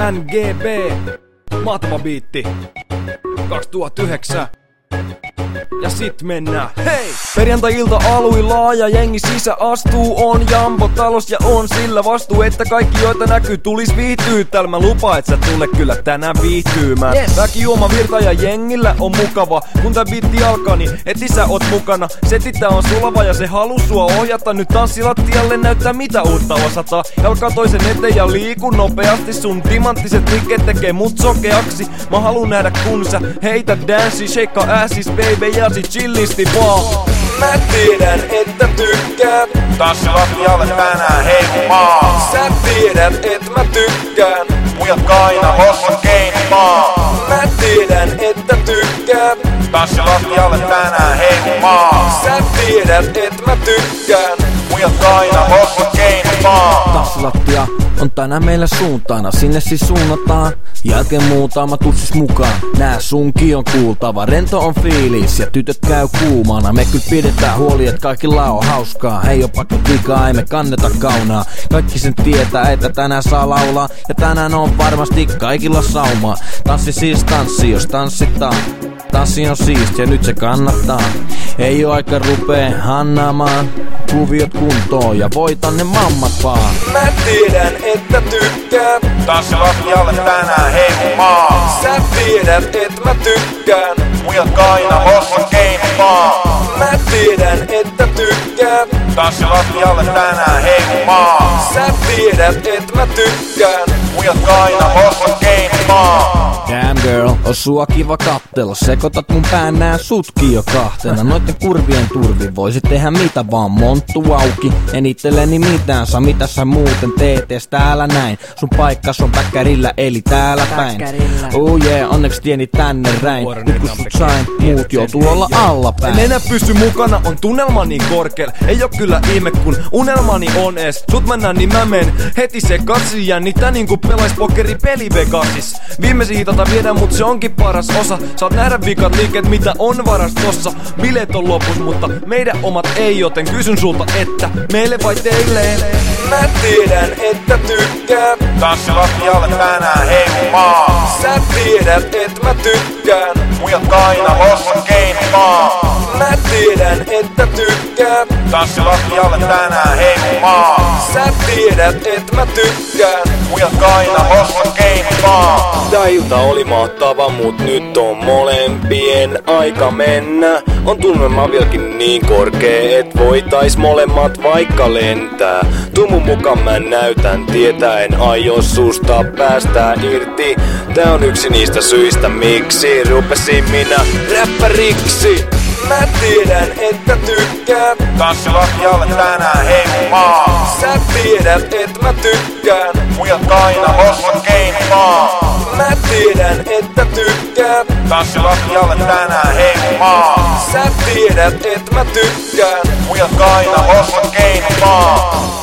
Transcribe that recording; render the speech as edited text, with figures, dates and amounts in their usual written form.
NGB. Mahtava biitti. 2009. Ja sit mennään, hei! Perjantai-ilta alui laaja, jengi sisä astuu. On Jambo talos ja on sillä vastuu, että kaikki joita näkyy tulis viihtyy. Täällä mä lupaan, et sä tule kyllä tänään viihtyymään. Yes. Väkijuoma virta ja jengillä on mukava. Kun tää biitti alkaa, niin heti sä oot mukana. Setitä on sulava ja se haluu sua ohjata. Nyt tanssilattialle näyttää mitä uutta osataan. Jalkaa toisen eteen ja liiku nopeasti. Sun timanttiset rikkeet tekee mut sokeaksi. Mä haluun nähdä kun sä heitä dancei, shake assis baby ja sit chillisti vaan. Mä tiedän, että tykkäät tanssilattialle tänään heilumaan. Sä tiedät, et mä tykkään pujat aina hossan keinumaan. Mä tiedän, että tykkäät tanssilattialle tänään heilumaan. Sä tiedät, et mä tykkään pujat aina hossan keinumaan. Tanssilattia on tänään meillä suuntaana, sinne siis suunnataan. Jälkeen muutama tussis mukaan, nää sunkin on kuultava. Rento on fiilis ja tytöt käy kuumana. Me kyllä pidetään huoli, et kaikilla on hauskaa. Ei oo pakko vikaa, ei me kanneta kaunaa. Kaikki sen tietää, että tänään saa laulaa. Ja tänään on varmasti kaikilla saumaa. Tanssi siis tanssi, jos tanssitaan. Tanssi on siistiä, nyt se kannattaa. Ei oo aika rupee hannaamaan. Kuviot kuntoon ja voita ne mammat vaan. Mä tiedän, että tykkäät tanssilattialle tänään heilumaan. Sä tiedät, et mä tykkään pujat aina hossan keinumaan. Mä tiedän, että tykkäät tanssilattialle tänään heilumaan. Sä tiedät, et mä tykkään pujat aina hossan keinumaan. Damn girl, on sua kiva kattella. Sekoitat mun pään nää sutki jo kahtena. Noitten kurvien turvi voisit tehdä mitä vaan. Monttu auki, en itselleni mitään saa. Mitä sä muuten teet ees täällä näin? Sun paikkas on päkkärillä eli täällä päin. Oh yeah, onneksi tieni tänne räin. Nyt kun sut sain, muut joutuu olla allapäin. En enää pysy mukana, on tunnelma niin korkealla. Ei oo kyllä ihme kun unelmani on ees. Sut mennään niin mä men heti sekaisin. Jännitä niinku pelais pokeri peli Vegasis. Viimeisin hitata viedään mut se onkin paras osa. Saat nähdä vikat liikkeet mitä on varastossa. Bileet on lopus mutta meidän omat ei, joten kysyn sulta että meille vai teille. Mä tiedän että tykkäät tanssilattialle tänään heilumaan. Sä tiedät et mä tykkään pujat aina hossan keinumaan. Mä tiedän että tykkäät tanssilattialle tänään heilumaan. Sä tiedät et mä tykkään pujat aina hossan keinumaan. Tää ilta oli mahtava, mut nyt on molempien aika mennä. On tunnelma vieläkin niin korkee, et voitais molemmat vaikka lentää. Tuu mun mukaan mä näytän, tietäen aio susta päästää irti. Tää on yksi niistä syistä, miksi rupesin minä räppäriksi. Mä tiedän että tykkäät tanssilattialle tänään heilumaan. Sä tiedät et mä tykkään pujat aina hossan keinumaan. Mä tiedän että tykkäät tanssilattialle tänään heilumaan. Sä tiedät et mä tykkään pujat aina hossan keinumaan.